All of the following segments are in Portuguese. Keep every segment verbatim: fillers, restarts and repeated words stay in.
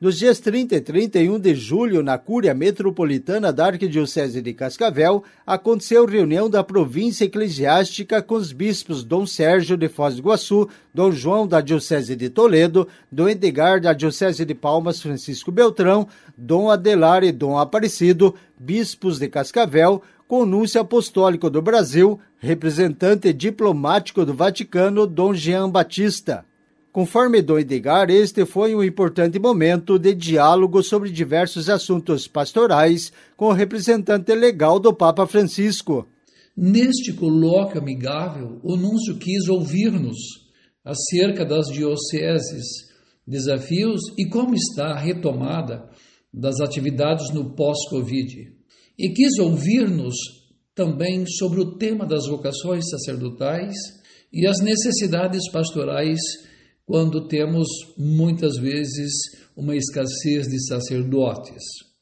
Nos dias trinta e trinta e um de julho, na Cúria Metropolitana da Arquidiocese de Cascavel, aconteceu reunião da província eclesiástica com os bispos Dom Sérgio de Foz do Iguaçu, Dom João da Diocese de Toledo, Dom Edgar da Diocese de Palmas Francisco Beltrão, Dom Adelar e Dom Aparecido, bispos de Cascavel, com o Núncio Apostólico do Brasil, representante diplomático do Vaticano, Dom Jean Batista. Conforme Dom Edgar, este foi um importante momento de diálogo sobre diversos assuntos pastorais com o representante legal do Papa Francisco. Neste colóquio amigável, o Núncio quis ouvir-nos acerca das dioceses, desafios e como está a retomada das atividades no pós-Covid. E quis ouvir-nos também sobre o tema das vocações sacerdotais e as necessidades pastorais quando temos, muitas vezes, uma escassez de sacerdotes.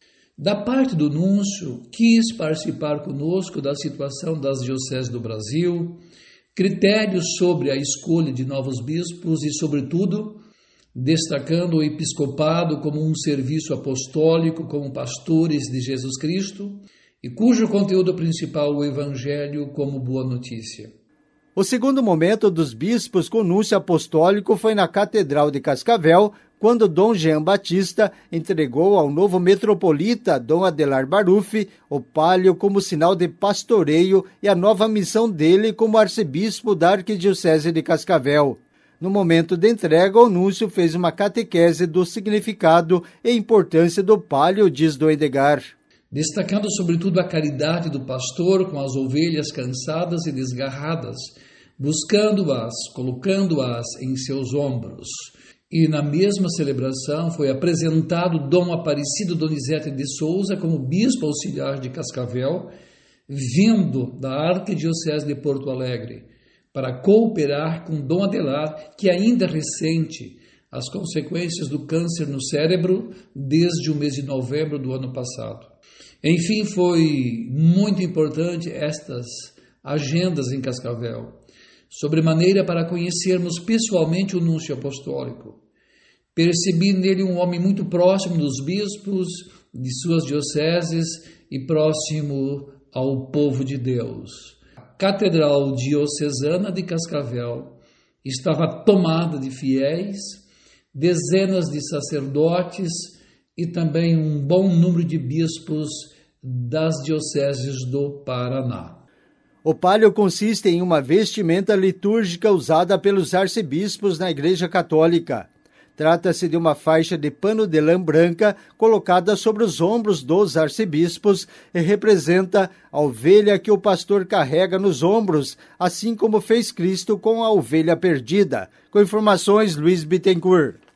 Da parte do Núncio, quis participar conosco da situação das dioceses do Brasil, critérios sobre a escolha de novos bispos e, sobretudo, destacando o episcopado como um serviço apostólico, como pastores de Jesus Cristo, e cujo conteúdo principal, o Evangelho, como boa notícia. O segundo momento dos bispos com Núncio Apostólico foi na Catedral de Cascavel, quando Dom Jean Batista entregou ao novo metropolita, Dom Adelar Baruffi, o pálio como sinal de pastoreio e a nova missão dele como arcebispo da Arquidiocese de Cascavel. No momento de entrega, o Núncio fez uma catequese do significado e importância do pálio, diz Dom Edgar. Destacando sobretudo a caridade do pastor com as ovelhas cansadas e desgarradas, buscando-as, colocando-as em seus ombros. E na mesma celebração foi apresentado Dom Aparecido Donizete de Souza como bispo auxiliar de Cascavel, vindo da Arquidiocese de Porto Alegre, para cooperar com Dom Adelar, que ainda ressente as consequências do câncer no cérebro desde o mês de novembro do ano passado. Enfim, foi muito importante estas agendas em Cascavel, sobremaneira para conhecermos pessoalmente o Núncio Apostólico. Percebi nele um homem muito próximo dos bispos, de suas dioceses e próximo ao povo de Deus. A Catedral Diocesana de Cascavel estava tomada de fiéis, dezenas de sacerdotes e também um bom número de bispos das dioceses do Paraná. O pálio consiste em uma vestimenta litúrgica usada pelos arcebispos na Igreja Católica. Trata-se de uma faixa de pano de lã branca colocada sobre os ombros dos arcebispos e representa a ovelha que o pastor carrega nos ombros, assim como fez Cristo com a ovelha perdida. Com informações, Luiz Bittencourt.